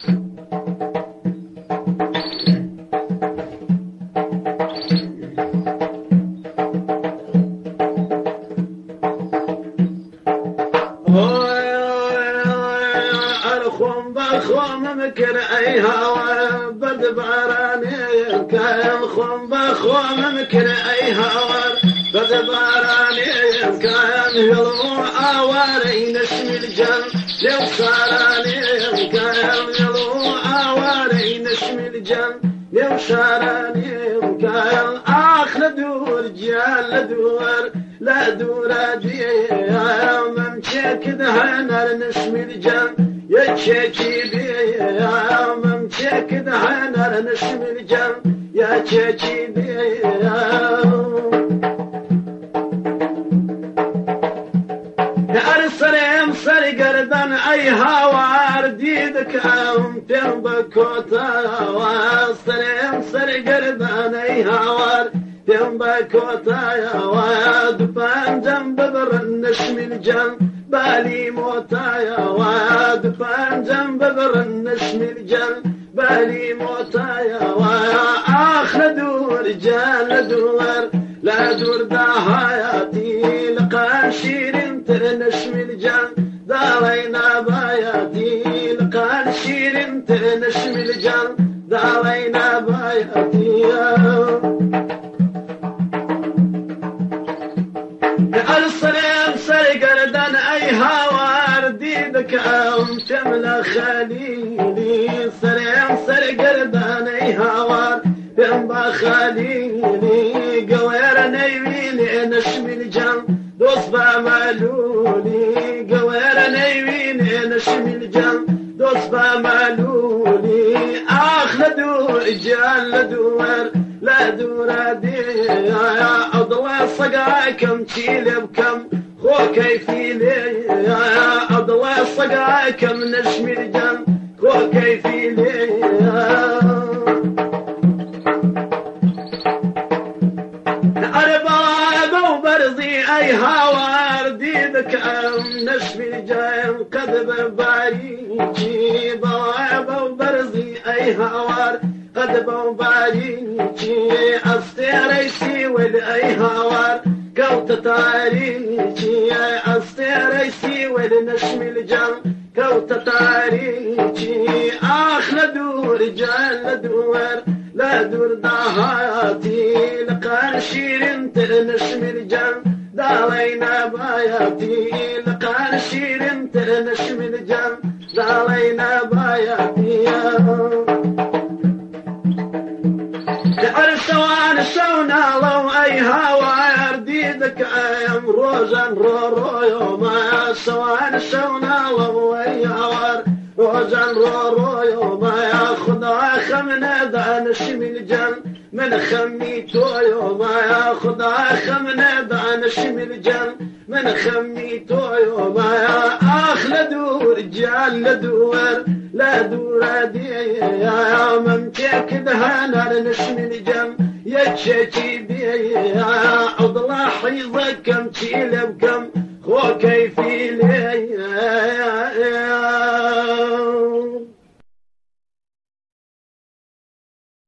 الخوم بخوم مكر اي هوا برد باراني كان خوم بخوم مكر اي هوا برد باراني كان يلو اواري نسم الجن لو صاراني كان يلو اواري نسم الجن لو صاراني كان اخر دور جال دور لا دور دي من شك دهنا نسم الجن يا تشيكي بي يا من شك دهنا نسم الجن يا تشيكي بي ارسلم سرقردن اي هوار ديدك ام تنبكوتا وارسلم سرقردن اي هوار تنبكوتا واد فانجم ببرن نشم الجن بالي موتا يا واد فانجم ببرن نشم الجن بالي موتا يا اخر دور جال دور لا دور دا حياتي لقى شير نشم الجن دارينا باياتي لقى شير نشم الجن دارينا باياتي الصليم سرقردن اي هوار ديدك ام تملى خليلي الصليم سرقردن اي هوار تمبا خليلي قوير نيويني نشم الجن دوصبا مالولي قوير نيويني نشم الجن دوصبا مالولي اخر دور جال دور لا دور دي يا اضوى صقاكم تشيل بكم خو كيفي لي يا اضوى صقاكم نشم الجن خو كيفي لي اربابه وبرزي اي هوار ديدك ام نشم الجن قد باريكي بابه وبرزي اي هوار قد باريكي استريسي والاي هوار كوت تاريكي استريسي والنشم الجن كوت تاريكي اخر دور جال دور لا دور دهاتي لقى شير انت نشم الجن دارينا باياتي لقى شير انت نشم الجن دارينا باياتي السوان سونا لو اي هوا ديدك ايام روزان رو يوم السوان سونا لو اي هوا روزان رو يوم ياخذ خمنا دا نشم الجن من خميتو يوم ياخذ خمنا دا نشم الجن من خميتو يوم اخر دور جال دور لا دور دي يا من كدهنا نشم الجن يا تشيكي بي يا اضلع حيظك كم تشيل بكم خو كيفي لي